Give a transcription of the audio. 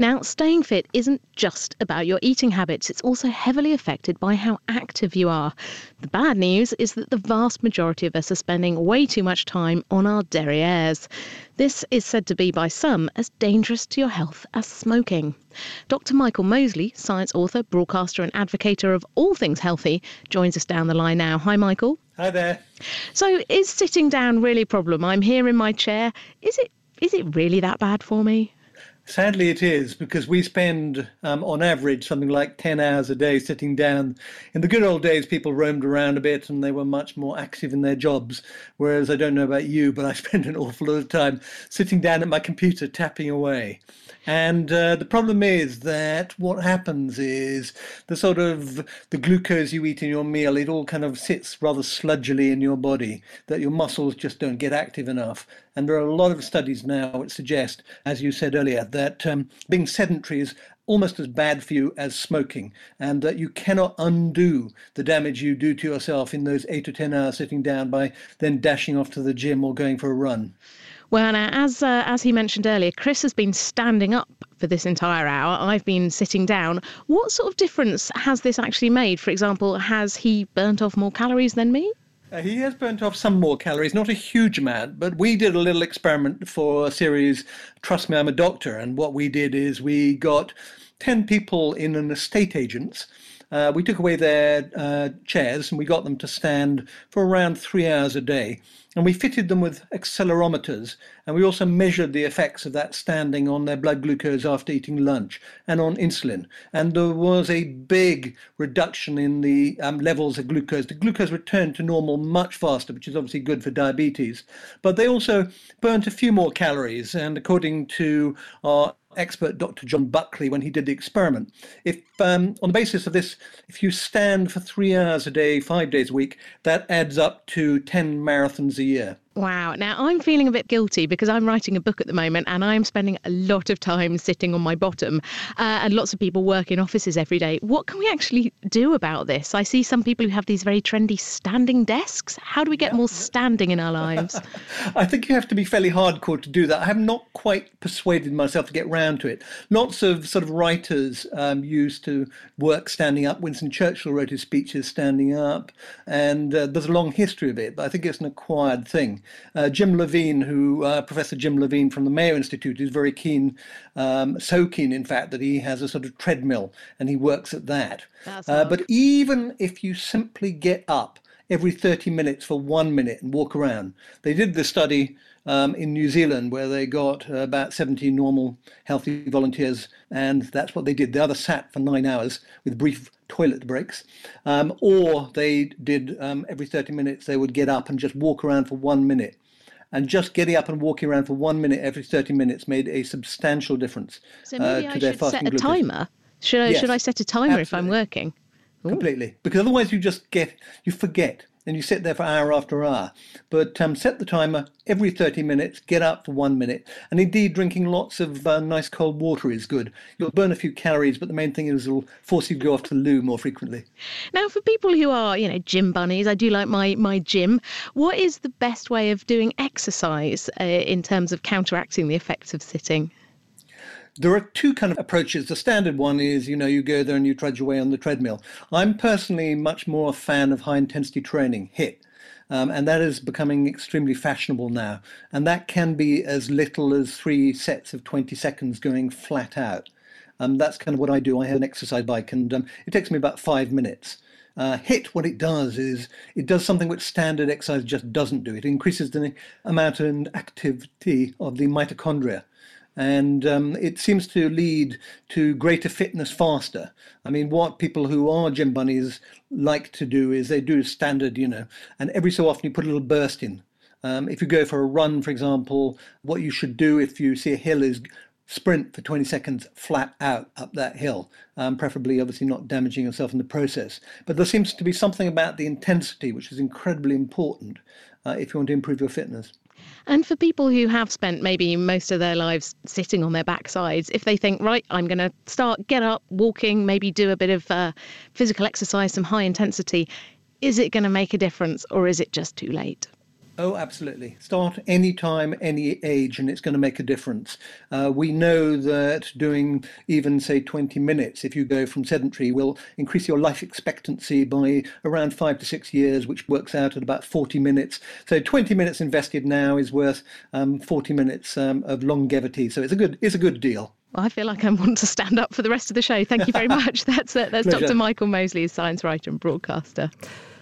Now, staying fit isn't just about your eating habits, it's also heavily affected by how active you are. The bad news is that the vast majority of us are spending way too much time on our derrieres. This is said to be by some as dangerous to your health as smoking. Dr. Michael Mosley, science author, broadcaster and advocator of all things healthy, joins us down the line now. Hi, Michael. Hi there. So is sitting down really a problem? I'm here in my chair. Is it really that bad for me? Sadly, it is, because we spend, on average, something like 10 hours a day sitting down. In the good old days, people roamed around a bit and they were much more active in their jobs, whereas I don't know about you, but I spend an awful lot of time sitting down at my computer, tapping away. And the problem is that what happens is the glucose you eat in your meal, it all kind of sits rather sludgily in your body, that your muscles just don't get active enough. And there are a lot of studies now which suggest, as you said earlier, that being sedentary is almost as bad for you as smoking, and that you cannot undo the damage you do to yourself in those 8 to 10 hours sitting down by then dashing off to the gym or going for a run. Well, now, as he mentioned earlier, Chris has been standing up for this entire hour. I've been sitting down. What sort of difference has this actually made? For example, has he burnt off more calories than me? He has burnt off some more calories, not a huge amount, but we did a little experiment for a series, Trust Me, I'm a Doctor, and what we did is we got 10 people in an estate agent's. We took away their chairs and we got them to stand for around 3 hours a day. And we fitted them with accelerometers, and we also measured the effects of that standing on their blood glucose after eating lunch and on insulin. And there was a big reduction in the levels of glucose. The glucose returned to normal much faster, which is obviously good for diabetes. But they also burnt a few more calories, and according to our expert Dr. John Buckley, when he did the experiment, if on the basis of this, if you stand for 3 hours a day, 5 days a week, that adds up to 10 marathons a year. Wow. Now, I'm feeling a bit guilty because I'm writing a book at the moment and I'm spending a lot of time sitting on my bottom, and lots of people work in offices every day. What can we actually do about this? I see some people who have these very trendy standing desks. How do we get more standing in our lives? I think you have to be fairly hardcore to do that. I have not quite persuaded myself to get round to it. Lots of sort of writers used to work standing up. Winston Churchill wrote his speeches standing up, and there's a long history of it, but I think it's an acquired thing. Jim Levine, Professor Jim Levine from the Mayo Institute, is very keen, so keen, in fact, that he has a sort of treadmill and he works at that. But even if you simply get up every 30 minutes for 1 minute and walk around, they did this study in New Zealand where they got about 70 normal, healthy volunteers, and that's what they did. The others sat for 9 hours with brief toilet breaks, or they did every 30 minutes they would get up and just walk around for 1 minute. And just getting up and walking around for 1 minute every 30 minutes made a substantial difference to their fasting glucose. So maybe I should set a timer? Should I set a timer if I'm working? Ooh. Completely, because otherwise you forget. And you sit there for hour after hour. But set the timer every 30 minutes, get up for 1 minute. And indeed, drinking lots of nice cold water is good. You'll burn a few calories, but the main thing is it'll force you to go off to the loo more frequently. Now, for people who are, gym bunnies, I do like my gym. What is the best way of doing exercise in terms of counteracting the effects of sitting? There are two kind of approaches. The standard one is, you go there and you trudge away on the treadmill. I'm personally much more a fan of high-intensity training, HIIT, and that is becoming extremely fashionable now. And that can be as little as 3 sets of 20 seconds going flat out. That's kind of what I do. I have an exercise bike, and it takes me about 5 minutes. HIIT, what it does is it does something which standard exercise just doesn't do. It increases the amount and activity of the mitochondria. And it seems to lead to greater fitness faster. I mean, what people who are gym bunnies like to do is they do standard, and every so often you put a little burst in. If you go for a run, for example, what you should do if you see a hill is sprint for 20 seconds flat out up that hill, preferably obviously not damaging yourself in the process. But there seems to be something about the intensity which is incredibly important if you want to improve your fitness. And for people who have spent maybe most of their lives sitting on their backsides, if they think, right, I'm going to get up, walking, maybe do a bit of physical exercise, some high intensity, is it going to make a difference or is it just too late? Oh, absolutely. Start any time, any age, and it's going to make a difference. We know that doing even, say, 20 minutes, if you go from sedentary, will increase your life expectancy by around 5 to 6 years, which works out at about 40 minutes. So 20 minutes invested now is worth 40 minutes of longevity. So it's a good deal. Well, I feel like I want to stand up for the rest of the show. Thank you very much. That's Pleasure. Dr. Michael Mosley, science writer and broadcaster.